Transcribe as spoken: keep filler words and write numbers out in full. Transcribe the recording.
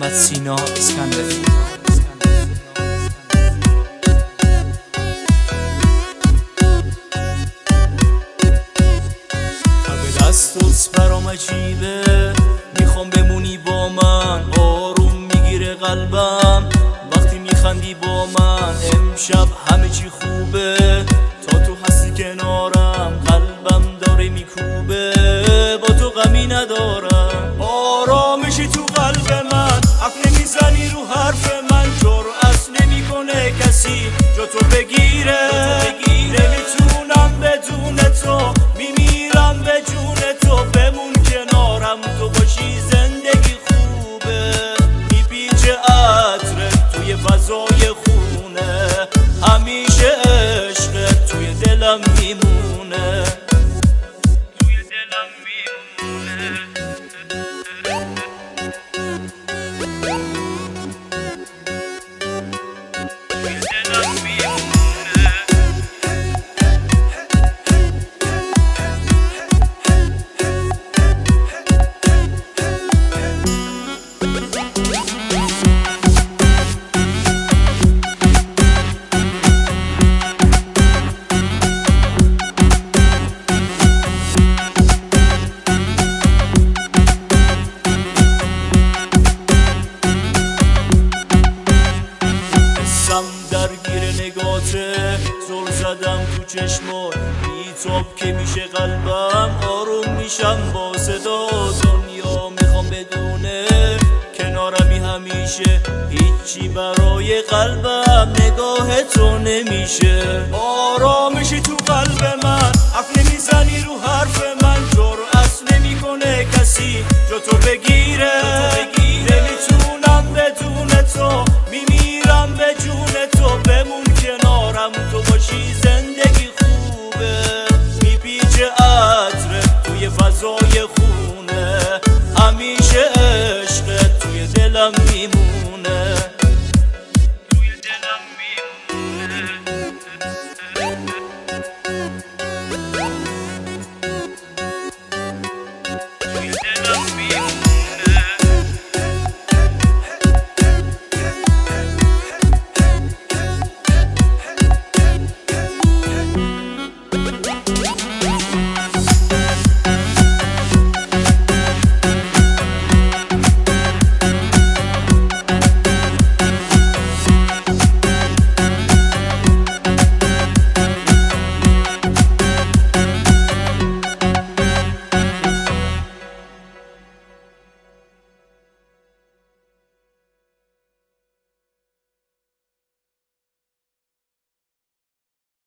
محمد سینا اسکندری. دستت برام عجیبه، میخوام بمونی با من، آروم میگیره قلبم وقتی میخندی با من. امشب همه چی خوبه، تا تو هستی کنارم قلبم داره میکوبه، با تو غمی ندارم. آرامشی تو قلب من، حرف نمیزنی رو حرف من، جرأت نمیکنه کسی جا تو بگیره. نمیتونم بدون تو، میمیرم به جون تو، بمون کنارم تو باشی زندگی خوبه. میپیچه عطرت توی فضای خونه، همیشه عشقت توی دلم میمونه، توی دلم میمونه. توی دلم میمونه. درگیر نگاته، زل زدم تو چشمات، بیتاب که میشه قلبم، آروم میشم با صدا. دنیا میخوام بدونه کنارمی همیشه، هیچی برای قلبم نگاه تو نمیشه. آرامشی تو قلب من، حرف نمیزنی رو حرف من، جرأت نمیکنه کسی جا تو بگیره.